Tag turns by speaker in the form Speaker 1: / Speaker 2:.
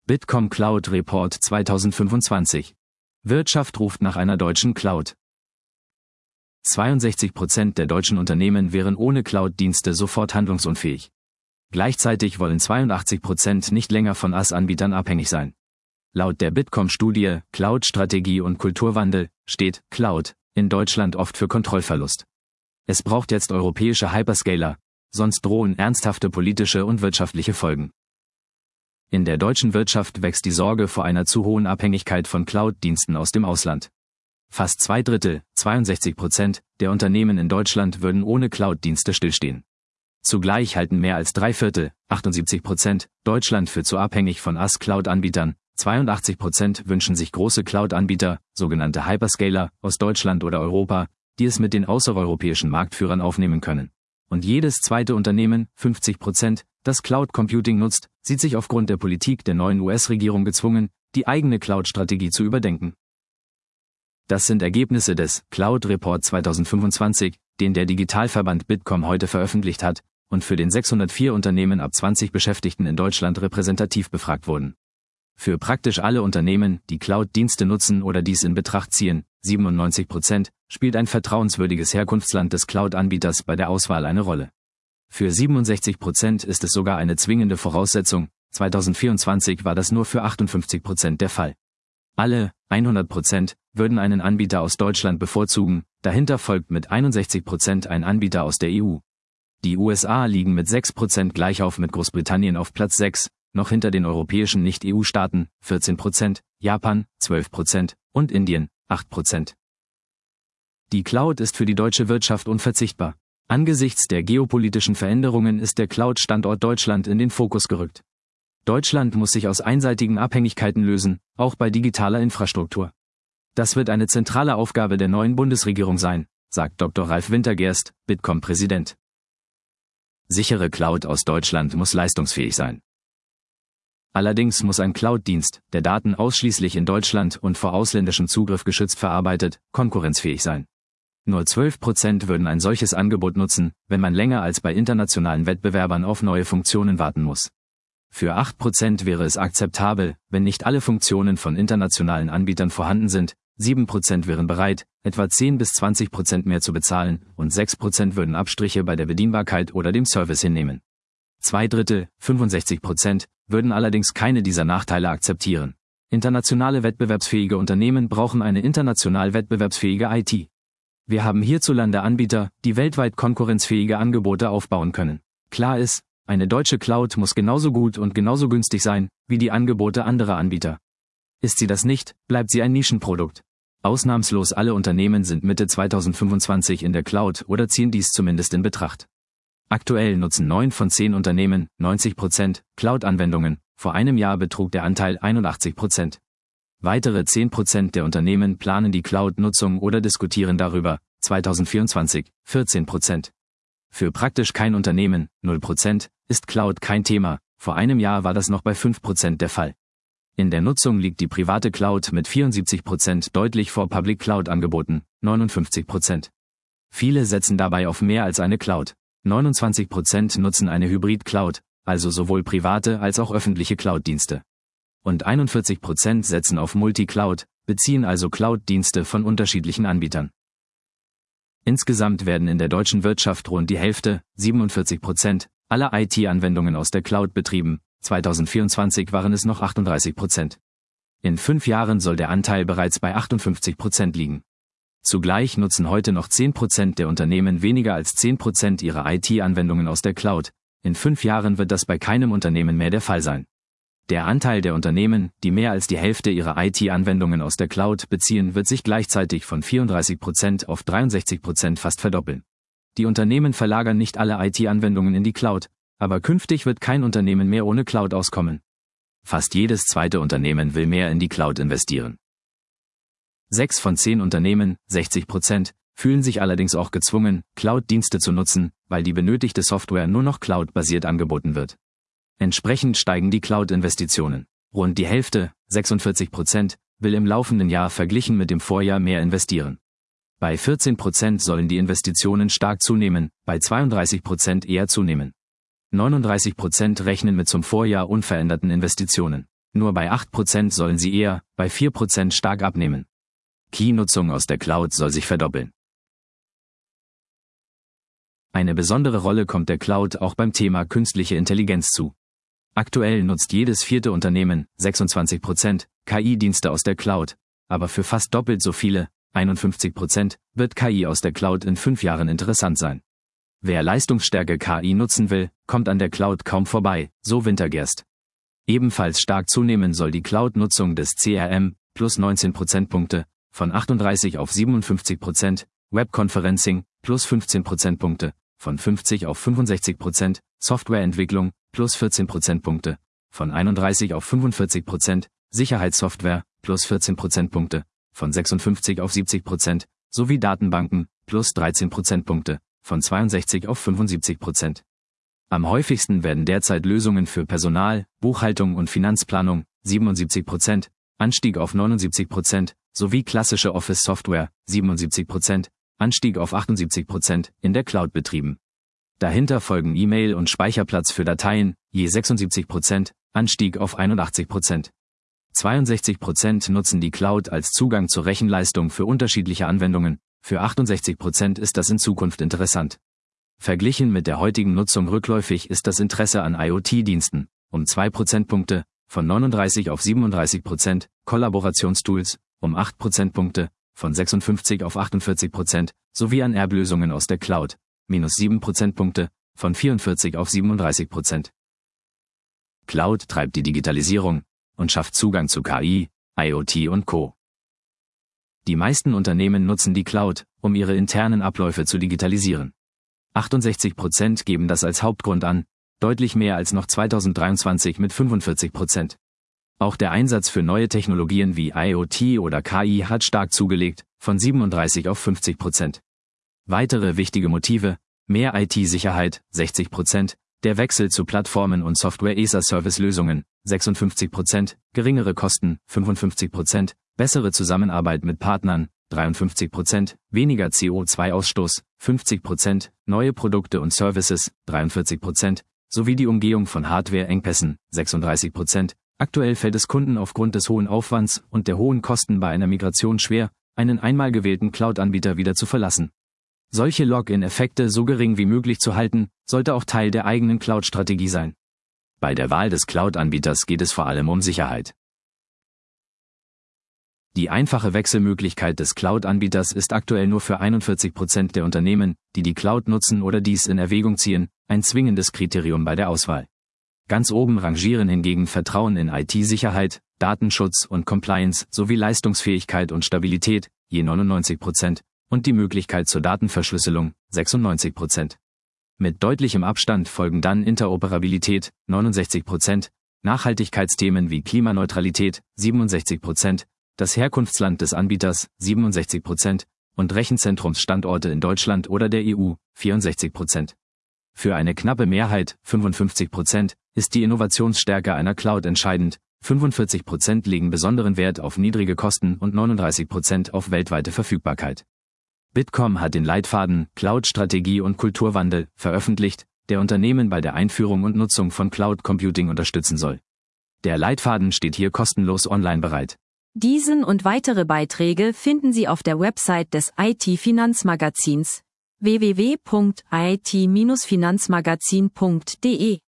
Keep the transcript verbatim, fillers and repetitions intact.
Speaker 1: Bitkom Cloud Report zweitausendfünfundzwanzig. Wirtschaft ruft nach einer deutschen Cloud. zweiundsechzig Prozent der deutschen Unternehmen wären ohne Cloud-Dienste sofort handlungsunfähig. Gleichzeitig wollen zweiundachtzig Prozent nicht länger von A S-Anbietern abhängig sein. Laut der Bitkom-Studie Cloud-Strategie und Kulturwandel steht Cloud in Deutschland oft für Kontrollverlust. Es braucht jetzt europäische Hyperscaler, sonst drohen ernsthafte politische und wirtschaftliche Folgen. In der deutschen Wirtschaft wächst die Sorge vor einer zu hohen Abhängigkeit von Cloud-Diensten aus dem Ausland. Fast zwei Drittel, zweiundsechzig Prozent, der Unternehmen in Deutschland würden ohne Cloud-Dienste stillstehen. Zugleich halten mehr als drei Viertel, achtundsiebzig Prozent, Deutschland für zu abhängig von A S-Cloud-Anbietern, zweiundachtzig Prozent wünschen sich große Cloud-Anbieter, sogenannte Hyperscaler, aus Deutschland oder Europa, die es mit den außereuropäischen Marktführern aufnehmen können. Und jedes zweite Unternehmen, fünfzig Prozent, das Cloud Computing nutzt, sieht sich aufgrund der Politik der neuen U S-Regierung gezwungen, die eigene Cloud-Strategie zu überdenken. Das sind Ergebnisse des Cloud Report zweitausendfünfundzwanzig, den der Digitalverband Bitkom heute veröffentlicht hat und für den sechshundertvier Unternehmen ab zwanzig Beschäftigten in Deutschland repräsentativ befragt wurden. Für praktisch alle Unternehmen, die Cloud-Dienste nutzen oder dies in Betracht ziehen, siebenundneunzig Prozent, spielt ein vertrauenswürdiges Herkunftsland des Cloud-Anbieters bei der Auswahl eine Rolle. Für siebenundsechzig Prozent ist es sogar eine zwingende Voraussetzung, zweitausendvierundzwanzig war das nur für achtundfünfzig Prozent der Fall. Alle, hundert Prozent, würden einen Anbieter aus Deutschland bevorzugen, dahinter folgt mit einundsechzig Prozent ein Anbieter aus der E U. Die U S A liegen mit sechs Prozent gleich auf mit Großbritannien auf Platz sechs, noch hinter den europäischen Nicht-E U-Staaten, vierzehn Prozent, Japan, zwölf Prozent und Indien, acht Prozent. Die Cloud ist für die deutsche Wirtschaft unverzichtbar. Angesichts der geopolitischen Veränderungen ist der Cloud-Standort Deutschland in den Fokus gerückt. Deutschland muss sich aus einseitigen Abhängigkeiten lösen, auch bei digitaler Infrastruktur. Das wird eine zentrale Aufgabe der neuen Bundesregierung sein, sagt Doktor Ralf Wintergerst, Bitkom-Präsident. Sichere Cloud aus Deutschland muss leistungsfähig sein. Allerdings muss ein Cloud-Dienst, der Daten ausschließlich in Deutschland und vor ausländischem Zugriff geschützt verarbeitet, konkurrenzfähig sein. Nur zwölf Prozent würden ein solches Angebot nutzen, wenn man länger als bei internationalen Wettbewerbern auf neue Funktionen warten muss. Für acht Prozent wäre es akzeptabel, wenn nicht alle Funktionen von internationalen Anbietern vorhanden sind, sieben Prozent wären bereit, etwa zehn bis zwanzig Prozent mehr zu bezahlen und sechs Prozent würden Abstriche bei der Bedienbarkeit oder dem Service hinnehmen. Zwei Drittel, fünfundsechzig Prozent, würden allerdings keine dieser Nachteile akzeptieren. Internationale wettbewerbsfähige Unternehmen brauchen eine international wettbewerbsfähige I T. Wir haben hierzulande Anbieter, die weltweit konkurrenzfähige Angebote aufbauen können. Klar ist, eine deutsche Cloud muss genauso gut und genauso günstig sein, wie die Angebote anderer Anbieter. Ist sie das nicht, bleibt sie ein Nischenprodukt. Ausnahmslos alle Unternehmen sind Mitte zweitausendfünfundzwanzig in der Cloud oder ziehen dies zumindest in Betracht. Aktuell nutzen neun von zehn Unternehmen, neunzig Prozent, Cloud-Anwendungen, vor einem Jahr betrug der Anteil einundachtzig Prozent. Weitere zehn Prozent der Unternehmen planen die Cloud-Nutzung oder diskutieren darüber, zweitausendvierundzwanzig, vierzehn Prozent. Für praktisch kein Unternehmen, null Prozent, ist Cloud kein Thema, vor einem Jahr war das noch bei fünf Prozent der Fall. In der Nutzung liegt die private Cloud mit vierundsiebzig Prozent deutlich vor Public Cloud-Angeboten, neunundfünfzig Prozent. Viele setzen dabei auf mehr als eine Cloud. neunundzwanzig Prozent nutzen eine Hybrid-Cloud, also sowohl private als auch öffentliche Cloud-Dienste. Und einundvierzig Prozent setzen auf Multi-Cloud, beziehen also Cloud-Dienste von unterschiedlichen Anbietern. Insgesamt werden in der deutschen Wirtschaft rund die Hälfte, siebenundvierzig Prozent, aller I T-Anwendungen aus der Cloud betrieben, zweitausendvierundzwanzig waren es noch achtunddreißig Prozent. In fünf Jahren soll der Anteil bereits bei achtundfünfzig Prozent liegen. Zugleich nutzen heute noch zehn Prozent der Unternehmen weniger als zehn Prozent ihrer I T-Anwendungen aus der Cloud, in fünf Jahren wird das bei keinem Unternehmen mehr der Fall sein. Der Anteil der Unternehmen, die mehr als die Hälfte ihrer I T-Anwendungen aus der Cloud beziehen, wird sich gleichzeitig von vierunddreißig Prozent auf dreiundsechzig Prozent fast verdoppeln. Die Unternehmen verlagern nicht alle I T-Anwendungen in die Cloud, aber künftig wird kein Unternehmen mehr ohne Cloud auskommen. Fast jedes zweite Unternehmen will mehr in die Cloud investieren. Sechs von zehn Unternehmen, sechzig Prozent, fühlen sich allerdings auch gezwungen, Cloud-Dienste zu nutzen, weil die benötigte Software nur noch cloud-basiert angeboten wird. Entsprechend steigen die Cloud-Investitionen. Rund die Hälfte, sechsundvierzig Prozent, will im laufenden Jahr verglichen mit dem Vorjahr mehr investieren. Bei vierzehn Prozent sollen die Investitionen stark zunehmen, bei zweiunddreißig Prozent eher zunehmen. neununddreißig Prozent rechnen mit zum Vorjahr unveränderten Investitionen. Nur bei acht Prozent sollen sie eher, bei vier Prozent stark abnehmen. Key-Nutzung aus der Cloud soll sich verdoppeln. Eine besondere Rolle kommt der Cloud auch beim Thema künstliche Intelligenz zu. Aktuell nutzt jedes vierte Unternehmen, sechsundzwanzig Prozent, K I-Dienste aus der Cloud, aber für fast doppelt so viele, einundfünfzig Prozent, wird K I aus der Cloud in fünf Jahren interessant sein. Wer leistungsstärke K I nutzen will, kommt an der Cloud kaum vorbei, so Wintergerst. Ebenfalls stark zunehmen soll die Cloud-Nutzung des C R M, plus neunzehn Prozentpunkte, von achtunddreißig auf siebenundfünfzig Prozent, Webconferencing, plus fünfzehn Prozentpunkte, von fünfzig auf fünfundsechzig Prozent, Softwareentwicklung, plus vierzehn Prozentpunkte, von einunddreißig auf fünfundvierzig Prozent, Sicherheitssoftware, plus vierzehn Prozentpunkte, von sechsundfünfzig auf siebzig Prozent, sowie Datenbanken, plus dreizehn Prozentpunkte, von zweiundsechzig auf fünfundsiebzig Prozent. Am häufigsten werden derzeit Lösungen für Personal, Buchhaltung und Finanzplanung, siebenundsiebzig Prozent, Anstieg auf neunundsiebzig Prozent, sowie klassische Office-Software, siebenundsiebzig Prozent, Anstieg auf achtundsiebzig Prozent, in der Cloud betrieben. Dahinter folgen E-Mail und Speicherplatz für Dateien, je sechsundsiebzig Prozent, Anstieg auf einundachtzig Prozent. zweiundsechzig Prozent nutzen die Cloud als Zugang zur Rechenleistung für unterschiedliche Anwendungen, für achtundsechzig Prozent ist das in Zukunft interessant. Verglichen mit der heutigen Nutzung rückläufig ist das Interesse an I O T-Diensten, um zwei Prozentpunkte, von neununddreißig auf siebenunddreißig Prozent, Kollaborationstools, um acht Prozentpunkte, von sechsundfünfzig auf achtundvierzig Prozent, sowie an Erblösungen aus der Cloud, minus sieben Prozentpunkte, von vierundvierzig auf siebenunddreißig Prozent. Cloud treibt die Digitalisierung und schafft Zugang zu K I, I O T und Co. Die meisten Unternehmen nutzen die Cloud, um ihre internen Abläufe zu digitalisieren. achtundsechzig Prozent geben das als Hauptgrund an, deutlich mehr als noch zweitausenddreiundzwanzig mit fünfundvierzig Prozent. Auch der Einsatz für neue Technologien wie I O T oder K I hat stark zugelegt, von siebenunddreißig auf fünfzig Prozent. Weitere wichtige Motive: mehr I T-Sicherheit, sechzig Prozent, der Wechsel zu Plattformen und Software-as-a-Service-Lösungen, sechsundfünfzig Prozent, geringere Kosten, fünfundfünfzig Prozent, bessere Zusammenarbeit mit Partnern, dreiundfünfzig Prozent, weniger C O zwei Ausstoß, fünfzig Prozent, neue Produkte und Services, dreiundvierzig Prozent, sowie die Umgehung von Hardware-Engpässen, sechsunddreißig Prozent. Aktuell fällt es Kunden aufgrund des hohen Aufwands und der hohen Kosten bei einer Migration schwer, einen einmal gewählten Cloud-Anbieter wieder zu verlassen. Solche Login-Effekte so gering wie möglich zu halten, sollte auch Teil der eigenen Cloud-Strategie sein. Bei der Wahl des Cloud-Anbieters geht es vor allem um Sicherheit. Die einfache Wechselmöglichkeit des Cloud-Anbieters ist aktuell nur für einundvierzig Prozent der Unternehmen, die die Cloud nutzen oder dies in Erwägung ziehen, ein zwingendes Kriterium bei der Auswahl. Ganz oben rangieren hingegen Vertrauen in I T-Sicherheit, Datenschutz und Compliance sowie Leistungsfähigkeit und Stabilität, je neunundneunzig Prozent, und die Möglichkeit zur Datenverschlüsselung, sechsundneunzig Prozent. Mit deutlichem Abstand folgen dann Interoperabilität, neunundsechzig Prozent, Nachhaltigkeitsthemen wie Klimaneutralität, siebenundsechzig Prozent, das Herkunftsland des Anbieters, siebenundsechzig Prozent, und Rechenzentrumsstandorte in Deutschland oder der E U, vierundsechzig Prozent. Für eine knappe Mehrheit, fünfundfünfzig Prozent, ist die Innovationsstärke einer Cloud entscheidend, fünfundvierzig Prozent legen besonderen Wert auf niedrige Kosten und neununddreißig Prozent auf weltweite Verfügbarkeit. Bitkom hat den Leitfaden Cloud-Strategie und Kulturwandel veröffentlicht, der Unternehmen bei der Einführung und Nutzung von Cloud Computing unterstützen soll. Der Leitfaden steht hier kostenlos online bereit.
Speaker 2: Diesen und weitere Beiträge finden Sie auf der Website des I T-Finanzmagazins w w w punkt i t Bindestrich finanzmagazin punkt d e.